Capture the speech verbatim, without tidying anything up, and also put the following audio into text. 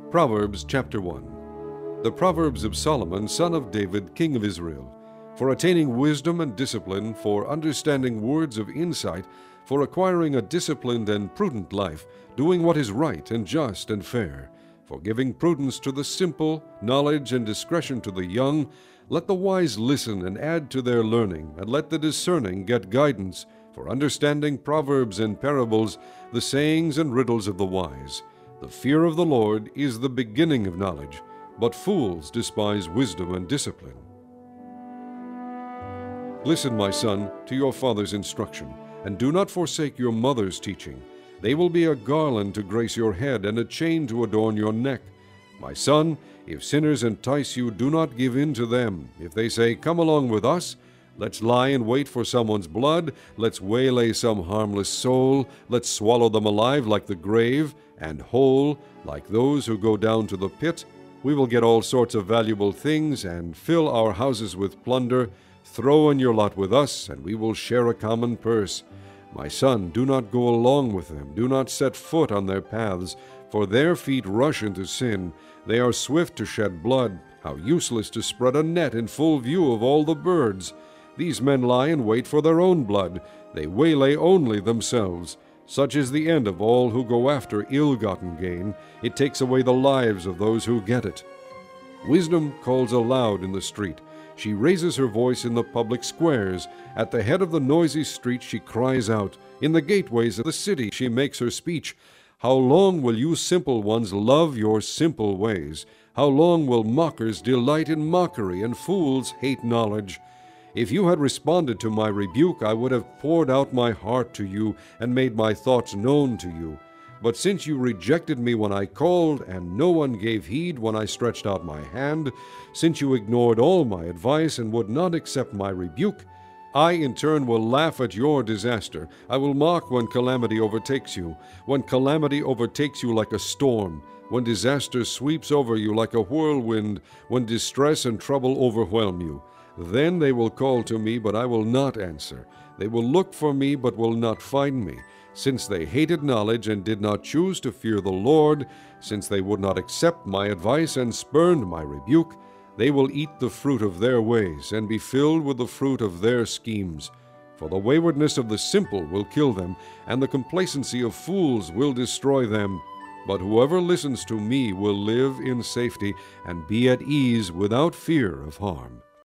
Proverbs chapter one. The Proverbs of Solomon, son of David, king of Israel, for attaining wisdom and discipline, for understanding words of insight, for acquiring a disciplined and prudent life, doing what is right and just and fair, for giving prudence to the simple, knowledge and discretion to the young. Let the wise listen and add to their learning, and let the discerning get guidance, for understanding proverbs and parables, the sayings and riddles of the wise. The fear of the Lord is the beginning of knowledge, but fools despise wisdom and discipline. Listen, my son, to your father's instruction, and do not forsake your mother's teaching. They will be a garland to grace your head and a chain to adorn your neck. My son, if sinners entice you, do not give in to them. If they say, "Come along with us," let's lie in wait for someone's blood, let's waylay some harmless soul, let's swallow them alive like the grave, and whole, like those who go down to the pit. We will get all sorts of valuable things, and fill our houses with plunder. Throw in your lot with us, and we will share a common purse. My son, do not go along with them, do not set foot on their paths, for their feet rush into sin. They are swift to shed blood. How useless to spread a net in full view of all the birds. These men lie in wait for their own blood. They waylay only themselves. Such is the end of all who go after ill-gotten gain. It takes away the lives of those who get it. Wisdom calls aloud in the street. She raises her voice in the public squares. At the head of the noisy street she cries out. In the gateways of the city she makes her speech. How long will you simple ones love your simple ways? How long will mockers delight in mockery, and fools hate knowledge? If you had responded to my rebuke, I would have poured out my heart to you and made my thoughts known to you. But since you rejected me when I called, and no one gave heed when I stretched out my hand, since you ignored all my advice and would not accept my rebuke, I in turn will laugh at your disaster. I will mock when calamity overtakes you, when calamity overtakes you like a storm, when disaster sweeps over you like a whirlwind, when distress and trouble overwhelm you. Then they will call to me, but I will not answer. They will look for me, but will not find me. Since they hated knowledge and did not choose to fear the Lord, since they would not accept my advice and spurned my rebuke, they will eat the fruit of their ways and be filled with the fruit of their schemes. For the waywardness of the simple will kill them, and the complacency of fools will destroy them. But whoever listens to me will live in safety and be at ease without fear of harm.